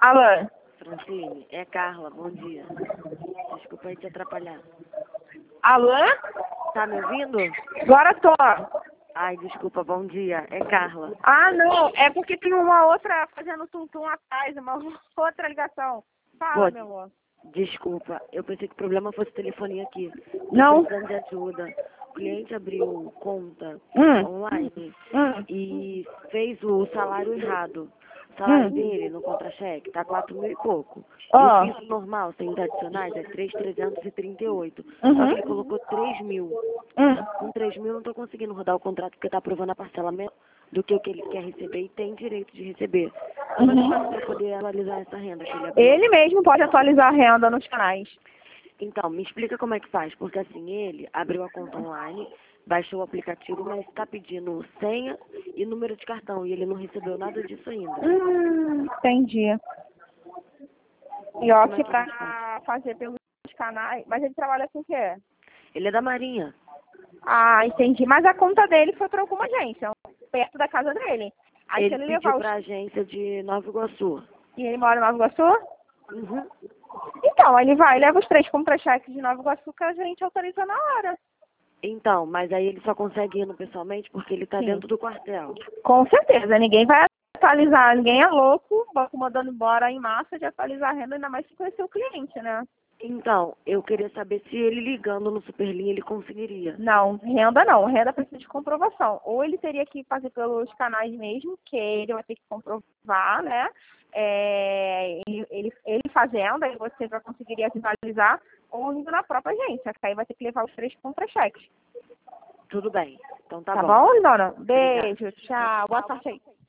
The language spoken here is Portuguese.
Alô? Francine, é Carla, bom dia. Desculpa aí te atrapalhar. Alô? Tá me ouvindo? Agora tô. Ai, desculpa, bom dia. É Carla. Ah, não. É porque tem uma outra fazendo tum-tum atrás, uma outra ligação. Fala, Pô, meu amor. desculpa, eu pensei que o problema fosse telefonia aqui. Tô Não. precisando de ajuda. O cliente abriu conta Hum. online Hum. e fez o salário errado. O salário Hum. dele no contra-cheque tá 4.000 e pouco. E o Ó. piso normal, sem os adicionais, é 3.338. Só que Uhum. ele colocou 3.000. Hum. Com 3.000 eu não tô conseguindo rodar o contrato porque tá aprovando a parcelamento do que o que ele quer receber e tem direito de receber. Como é que eu faço pra poder atualizar essa renda que ele abriu? Ele mesmo pode atualizar a renda nos canais. Então, me explica como é que faz, porque assim, ele abriu a conta online, baixou o aplicativo, mas está pedindo senha e número de cartão, e ele não recebeu nada disso ainda. Entendi. E ó, Como é que que a gente faz? pra fazer pelos canais. Mas ele trabalha com o quê? Ele é da Marinha. Ah, entendi. Mas a conta dele foi para alguma agência, perto da casa dele. Aí se Ele ele pediu levar os... para a agência de Nova Iguaçu. E ele mora em Nova Iguaçu? Uhum. Então, ele vai, leva os 3 contra-cheques de Nova Iguaçu que a gente autoriza na hora. Então, mas aí ele só consegue ir no pessoalmente porque ele está Sim. dentro do quartel. Com certeza. Ninguém vai atualizar, ninguém é louco, banco mandando embora em massa de atualizar a renda, ainda mais se conhecer o cliente, né? Então, eu queria saber se ele ligando no Superlinha ele conseguiria. Não, renda não. Renda precisa de comprovação. Ou ele teria que fazer pelos canais mesmo, que ele vai ter que comprovar, né? Ele fazendo, aí você já conseguiria visualizar, ou indo na própria agência, que aí vai ter que levar os 3 contra-cheques. Tudo bem. Então tá Tá bom. bom, Dona? Obrigada. Beijo, tchau. Boa sorte aí.